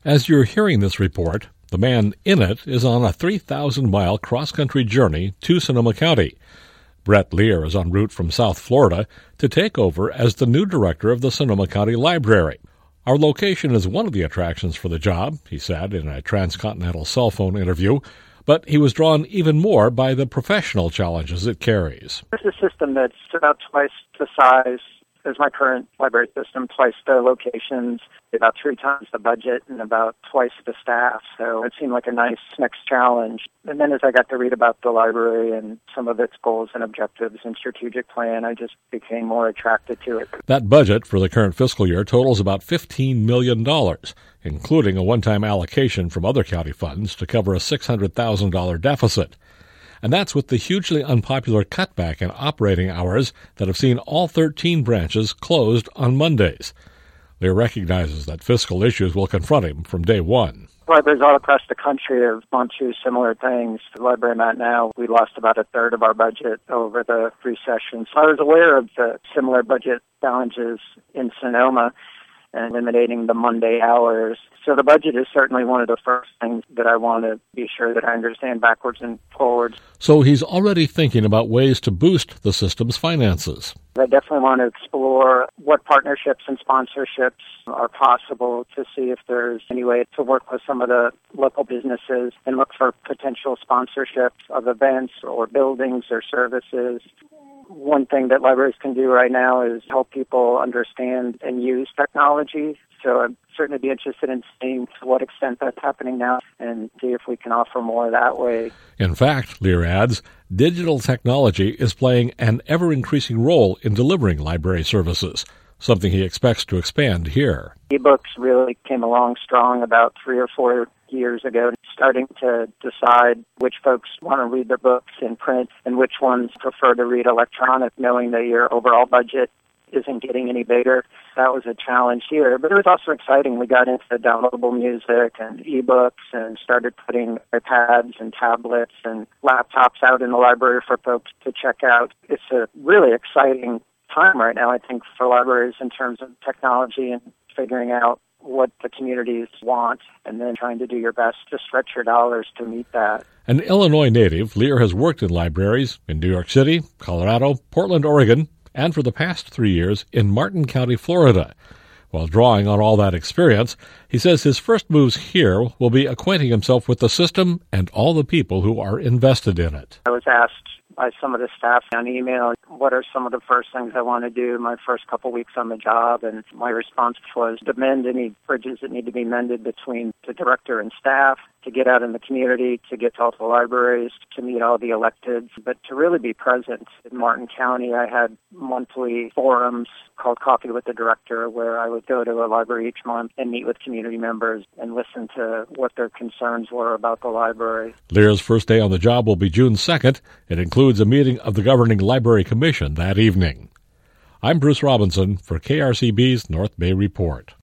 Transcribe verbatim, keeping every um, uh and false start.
As you're hearing this report, the man in it is on a three thousand mile cross-country journey to Sonoma County. Brett Lear is en route from South Florida to take over as the new director of the Sonoma County Library. Our location is one of the attractions for the job, he said in a transcontinental cell phone interview, but he was drawn even more by the professional challenges it carries. It's a system that's about twice the size as my current library system, twice the locations, about three times the budget, and about twice the staff. So it seemed like a nice next challenge. And then as I got to read about the library and some of its goals and objectives and strategic plan, I just became more attracted to it. That budget for the current fiscal year totals about fifteen million dollars, including a one-time allocation from other county funds to cover a six hundred thousand dollars deficit. And that's with the hugely unpopular cutback in operating hours that have seen all thirteen branches closed on Mondays. Lear recognizes that fiscal issues will confront him from day one. Libraries all across the country have gone through similar things. The library I'm at now, we lost about a third of our budget over the recession. So I was aware of the similar budget challenges in Sonoma and eliminating the Monday hours. So the budget is certainly one of the first things that I want to be sure that I understand backwards and forwards. So he's already thinking about ways to boost the system's finances. I definitely want to explore what partnerships and sponsorships are possible to see if there's any way to work with some of the local businesses and look for potential sponsorships of events or buildings or services. One thing that libraries can do right now is help people understand and use technology. So I'd certainly be interested in seeing to what extent that's happening now and see if we can offer more that way. In fact, Lear adds, digital technology is playing an ever-increasing role in delivering library services, something he expects to expand here. E-books really came along strong about three or four years ago, starting to decide which folks want to read their books in print and which ones prefer to read electronic, knowing that your overall budget isn't getting any bigger. That was a challenge here, but it was also exciting. We got into downloadable music and e-books and started putting iPads and tablets and laptops out in the library for folks to check out. It's a really exciting time right now, I think, for libraries in terms of technology and figuring out what the communities want and then trying to do your best to stretch your dollars to meet that. An Illinois native, Lear has worked in libraries in New York City, Colorado, Portland, Oregon, and for the past three years in Martin County, Florida. While drawing on all that experience, he says his first moves here will be acquainting himself with the system and all the people who are invested in it. I was asked by some of the staff on email, what are some of the first things I want to do my first couple weeks on the job? And my response was to mend any bridges that need to be mended between the director and staff, to get out in the community, to get to all the libraries, to meet all the electeds, but to really be present. In Martin County, I had monthly forums called Coffee with the Director, where I would go to a library each month and meet with community members and listen to what their concerns were about the library. Lear's first day on the job will be June second. It includes a meeting of the Governing Library Commission that evening. I'm Bruce Robinson for K R C B's North Bay Report.